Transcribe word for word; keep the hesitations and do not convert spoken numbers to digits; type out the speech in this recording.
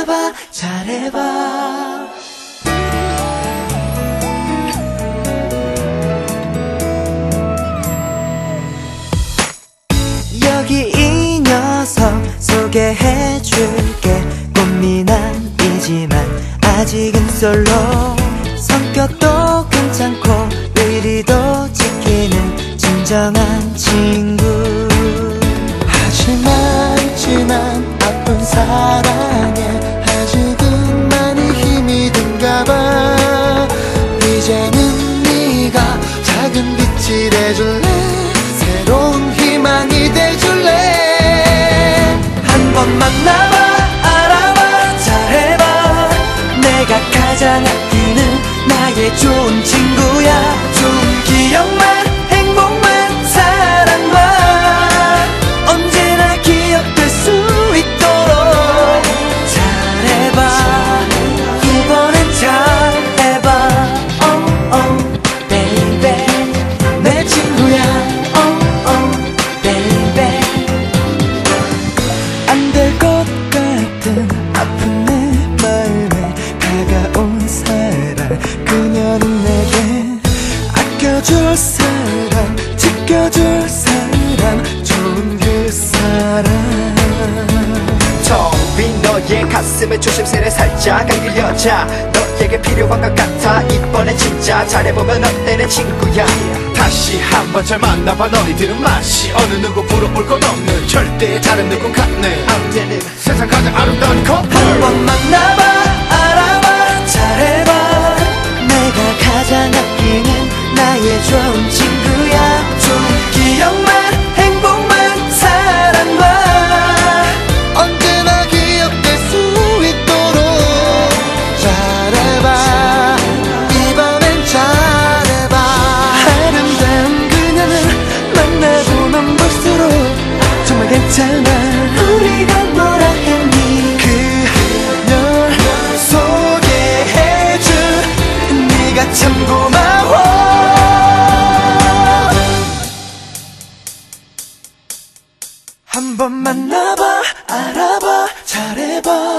잘해봐 잘해봐. 여기 이 녀석 소개해줄게. 꽃미남이지만 아직은 솔로. 성격도 괜찮고 의리도 지키는 진정한 친구. 하지만 지난 아픈 사랑에 아직은 많이 힘이 든가봐. 이제는 네가 작은 빛이 돼줄래. 새로운 희망이 돼줄래. 한 번 만나봐 알아봐 잘해봐. 내가 가장 아끼는 나의 좋은 친구야. 좋은 기억만 행복만 사랑만 언제나 기억될 수 있도록 잘해봐. 이번엔 잘해봐. oh, oh, baby. 내 친구야. oh, oh, baby. 안 될 것 같은 아픈 내 마음에 다가온 사람. 그녀는 내게 아껴줄 사람 지켜줄 사람 좋은 그 사람. 텅 빈 너의 가슴에 조심스레 살짝 안길 여자. 너에게 필요한 것 같아. 이번엔 진짜 잘해보면 어때 내 친구야. 다시 한번 잘 만나봐. 너희들은 맛이 어느 누구 부러볼 것 없는 절대 다른 누구 같네. 언제는 세상 가장 아름다운 커플. 한 번 만나봐 알아봐 잘해봐. 내가 가장 아끼는 나의 좋은 친구야. 좋은 기억만 행복만 사랑만 언제나 기억될 수 있도록 잘해봐. 이번엔 잘해봐. 아름다운 그녀는 만나보면 볼수록 정말 괜찮아. 우리가 뭐라 했니. 그녀 소개해줄 네가 참 고마워. 한 번 만나봐 알아봐 잘해봐.